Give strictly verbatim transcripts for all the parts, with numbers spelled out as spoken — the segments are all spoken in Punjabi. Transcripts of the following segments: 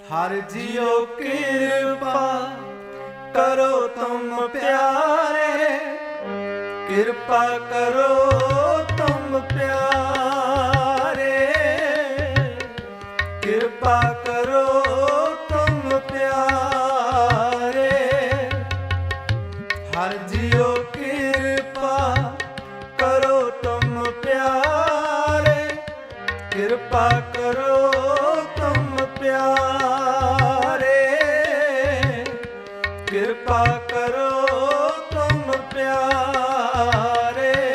हर जियो कृपा करो तुम प्यारे, कृपा करो तुम प्यारे, कृपा करो तुम प्यारे। हर जियो कृपा करो तुम प्यारे, कृपा करो तुम प्यारे, कृपा करो तुम प्यारे।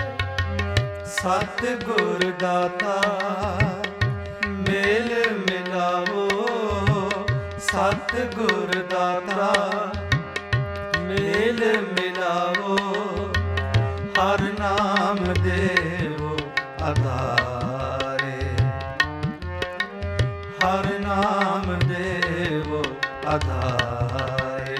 सतगुर दाता मेल मिलावो, सतगुर दाता मेल मिलावो। हर नाम देवो आधारे, हर नाम देवो आधारे।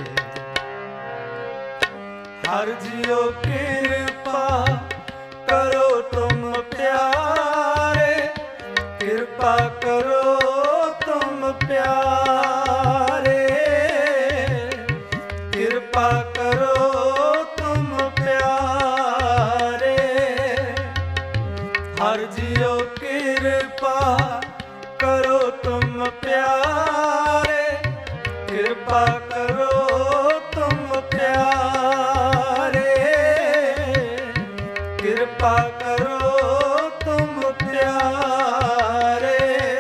हर जियो कृपा करो तुम प्यारे, कृपा करो तुम प्यारे, कृपा करो तुम प्यारे। हर जियो कृपा करो तुम प्यारे, कृपा करो तुम प्यारे, कृपा करो तुम प्यारे।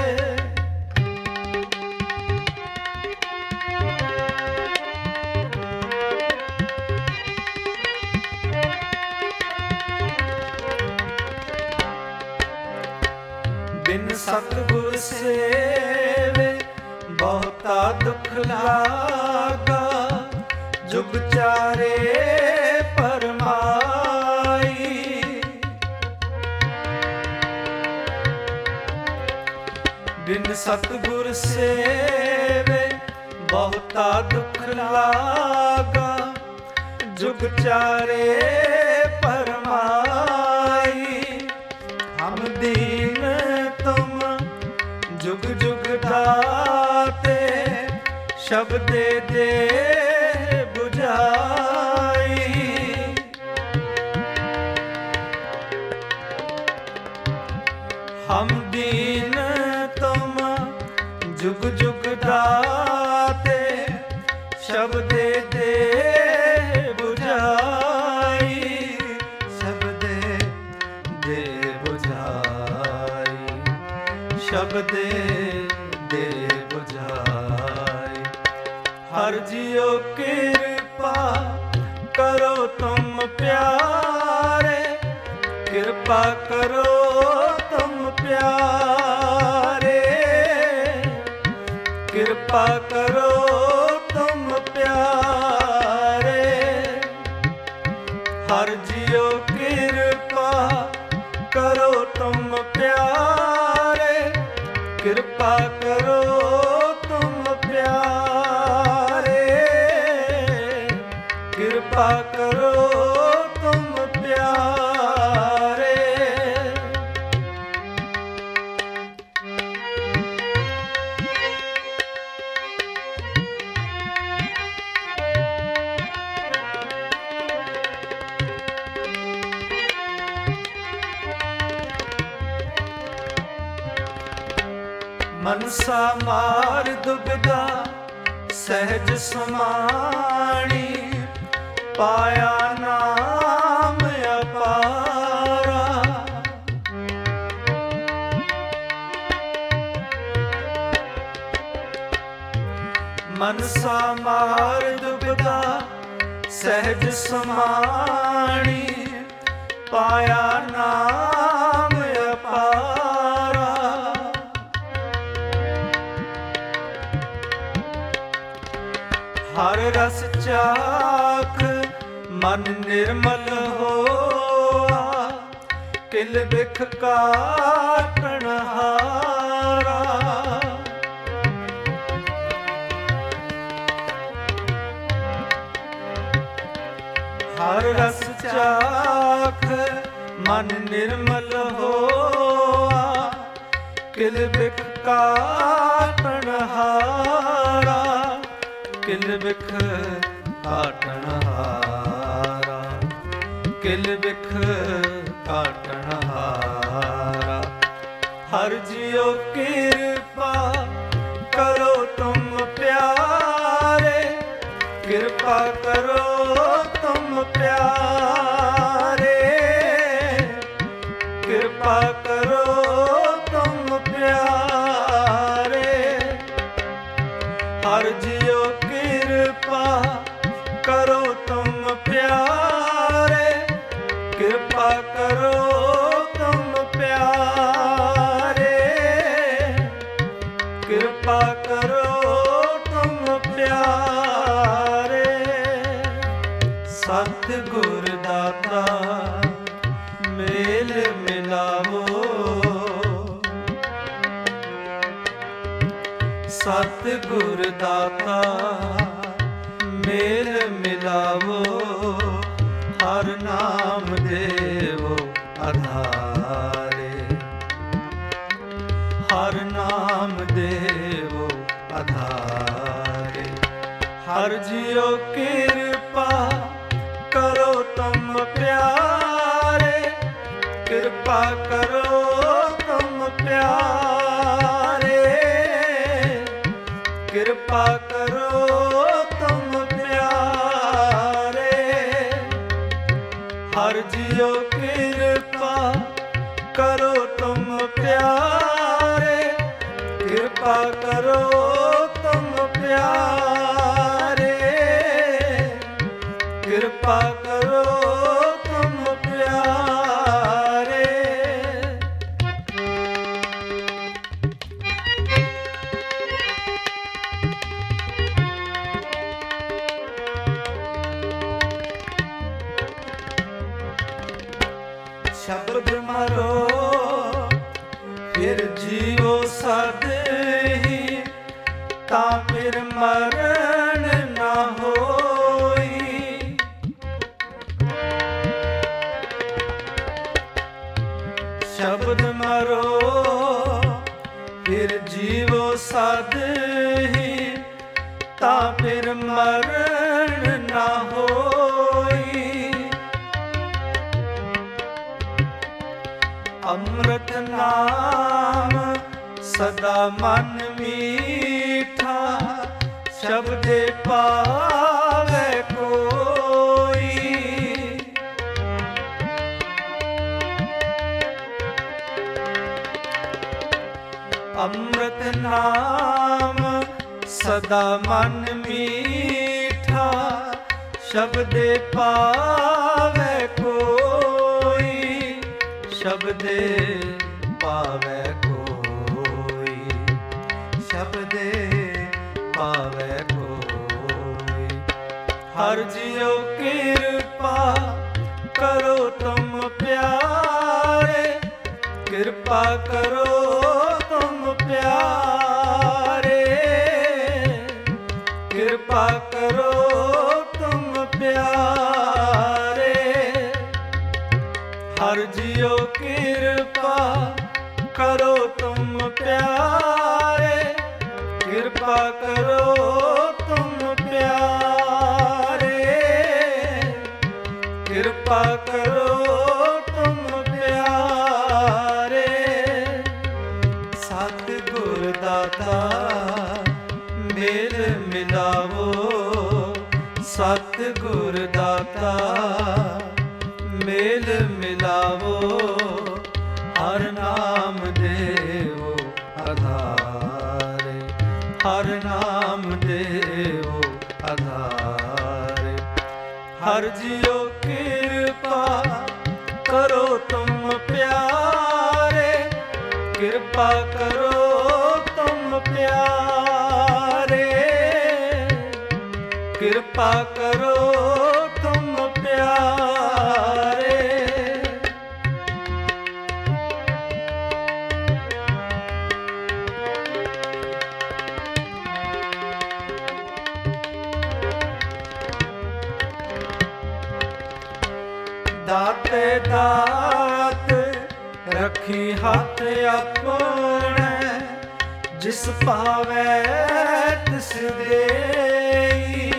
बिन सतगुर सेवे बहुता दुख लागा, जुग चारे परमाई। बिन सतगुर सेवे बहुता दुख लागा, जुग चारे परमाई। हम दीन तुम जुग जुग दाते, शब्द दे बुझाई। हम दीन तुम जुग जुग दाते, शब्द दे बुझाई, शब्द दे बुझाई, शब्द दे बुझाई। हर जियो कृपा करो तुम प्यारे, कृपा करो तुम प्यारे, कृपा करो तुम प्यारे। हर जियो कृपा करो तुम प्यारे, कृपा करो तुम प्यारे, कृपा करो तुम प्यारे। मनसा मार दुबदा सहज समाणी, पाया नाम अपारा। मनसा मार दुबदा सहज समाणी, पाया नाम अपारा। हर रस चाख मन निर्मल होआ, किल बिख काटन हारा। हर रस चाख मन निर्मल होआ, किल बिख काटन हारा। ਕਿਲ ਬਿਖ ਕਾਟਣ ਹਾਰਾ, ਕਿਲ ਬਿਖ ਕਾਟਣ ਹਾਰਾ। ਹਰ ਜਿਉ ਕਿਰਪਾ ਕਰੋ ਤੁਮ ਪਿਆਰੇ, ਕਿਰਪਾ ਕਰੋ ਤੁਮ ਪਿਆਰੇ, ਕਿਰਪਾ ਕਰੋ ਤੁਮ ਪਿਆਰੇ। ਹਰ ਜਿਉ ਕਿਰਪਾ ਕਰੋ ਤੁਮ ਪਿਆਰੇ, ਕਿਰਪਾ ਕਰੋ ਤੁਮ ਪਿਆਰੇ, ਕਿਰਪਾ ਕਰੋ ਤੁਮ ਪਿਆਰੇ। ਸਤਿਗੁਰ ਦਾਤਾ ਮੇਲ ਮਿਲਾਵੋ, ਸਤਿਗੁਰ ਦਾਤਾ ਮੇਲ ਮਿਲਾਵੋ। ਹਰ ਨਾਮ ਦੇਵੋ ਆਧਾਰੇ, ਹਰ ਨਾਮ ਦੇਵੋ ਆਧਾਰੇ। ਹਰ ਜਿਉ ਕਿਰਪਾ ਕਰੋ ਤੁਮ ਪਿਆਰੇ, ਕਿਰਪਾ ਕਰੋ ਤੁਮ ਪਿਆਰੇ, ਕਿਰਪਾ ਕਰੋ ਤੁਮ ਪਿਆਰੇ। ਹਰ ਜਿਉ ਕਿਰਪਾ ਕਰੋ ਤੁਮ ਪਿਆਰੇ, ਕਿਰਪਾ ਕਰੋ ਤੁਮ ਪਿਆਰੇ, ਕਿਰਪਾ ਕਰੋ ਤੁਮ ਪਿਆਰੇ। ਸ਼ਬਦ ਮਾਰੋ ਫਿਰ ਜੀਵੋ ਸਦ ਹੀ, ਤਾਂ ਫਿਰ ਮਰਨ ਨਾ ਹੋਈ। ਸ਼ਬਦ ਮਾਰੋ ਫਿਰ ਜੀਵੋ ਸਦ ਹੀ, ਤਾਂ ਫਿਰ ਮਰਨ ਨਾ ਹੋਈ। ਅੰਮ੍ਰਿਤ ਨਾਮ ਸਦਾ ਮਨ ਮੀਠਾ, ਸ਼ਬਦੇ ਪਾਵੇ ਕੋਈ। ਅੰਮ੍ਰਿਤ ਨਾਮ ਸਦਾ ਮਨ ਮੀਠਾ, ਸ਼ਬਦੇ ਪਾਵੇ ਕੋਈ, ਸ਼ਬਦੇ ਪਾਵੇ ਕੋਈ, ਸ਼ਬਦੇ ਪਾਵੇ ਕੋਈ। ਹਰ ਜਿਉ ਕਿਰਪਾ ਕਰੋ ਤੁਮ ਪਿਆਰੇ, ਕਿਰਪਾ ਕਰੋ ਤੁਮ ਪਿਆਰੇ, ਕਿਰਪਾ ਕਰੋ ਤੁਮ ਪਿਆਰੇ। ਹਰ ਜਿਉ ਕਿਰਪਾ ਕਰੋ ਤੁਮ ਪਿਆਰੇ, ਕਿਰਪਾ ਕਰੋ ਤੁਮ ਪਿਆਰੇ, ਕਿਰਪਾ ਕਰੋ ਤੁਮ ਪਿਆਰੇ। ਸਤਿਗੁਰ ਦਾਤਾ ਮੇਲ ਮਿਲਾਵੋ, ਸਤਿਗੁਰ ਦਾਤਾ ਮੇਲ ਮਿਲਾਵੋ। ਹਰ ਨਾਮ ਦੇਵੋ ਆਧਾਰੇ, ਹਰ ਨਾਮ ਦੇਵੋ ਆਧਾਰੇ। ਹਰ ਜਿਉ ਕਿਰਪਾ ਕਰੋ ਤੁਮ ਪਿਆਰੇ, ਕਿਰਪਾ ਕਰੋ ਤੁਮ ਪਿਆਰੇ, ਕਿਰਪਾ ਕਰੋ ਤੁਮ ਪਿਆਰੇ। ਦਾਤੇ ਦਾਤ ਰਖੀ ਹੱਥ ਆਪਣੇ, ਜਿਸ ਭਾਵੈ ਤਿਸ ਦੇਈ।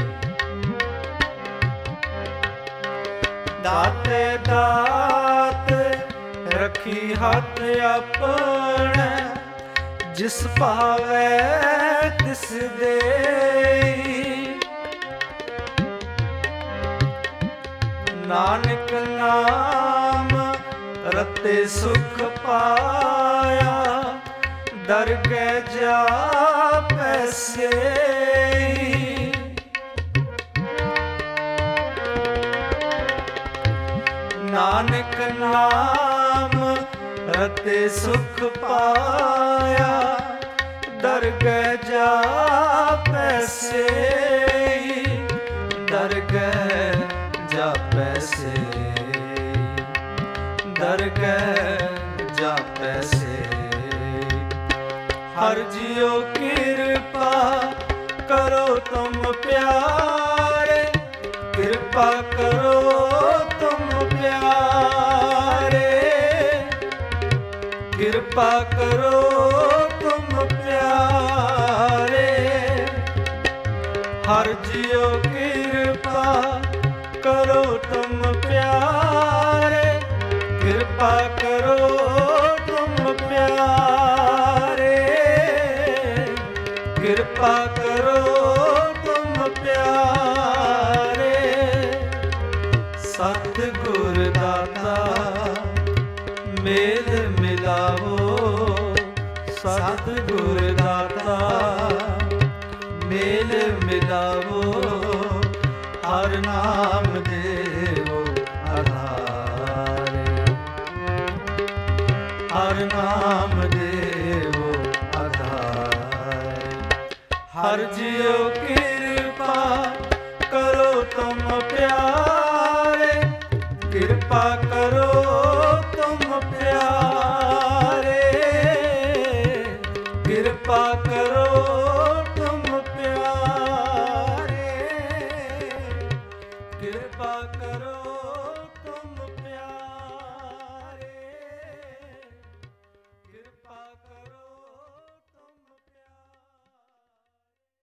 ਦਾਤੇ ਦਾਤ ਰਖੀ ਹੱਥ ਆਪਣਾ, ਜਿਸ ਭਾਵੈ ਤਿਸ ਦੇਈ। ਨਾਨਕ ਨਾਮ ਰਤੇ ਸੁਖ ਪਾਇਆ, ਦਰਗਹਿ ਜਾਪੈ ਸੇਈ। ਨਾਨਕ ਨਾਮ ਰਤੇ ਸੁਖ ਪਾਇਆ, ਦਰਗਹਿ ਜਾਪੈ ਸੇਈ। ਦਰਗਹਿ ਜਾਪੈ ਸੇਈ, ਦਰਗਹਿ ਜਾਪੈ ਸੇਈ। ਹਰਿ ਜੀਓ ਕਿਰਪਾ ਕਰੋ ਤੁਮ ਪਿਆਰੇ, ਕਿਰਪਾ ਕਰੋ ਤੁਮ ਪਿਆਰੇ। ਕਿਰਪਾ ਕਰੋ ਤੁਮ ਪਿਆਰੇ। ਹਰਿ ਜੀਓ ਕਿਰਪਾ ਕਰੋ ਤੁਮ ਪਿਆਰੇ, ਕਿਰਪਾ ਕਰੋ ਤੁਮ ਪਿਆਰੇ। ਕਿਰਪਾ ਕਰੋ ਤੁਮ ਪਿਆਰੇ। ਸਤਿਗੁਰ ਦਾਤਾ ਮੇਲ ਮਿਲਾਵੋ, ਸਤਿਗੁਰ ਦਾਤਾ ਮੇਲ ਮਿਲਾਵੋ। ਹਰਿ ਨਾਮ ਦੇਵੋ ਆਧਾਰੇ, ਹਰਿ ਨਾਮ ਦੇਵੋ ਆਧਾਰੇ। ਹਰਿ ਜੀਓ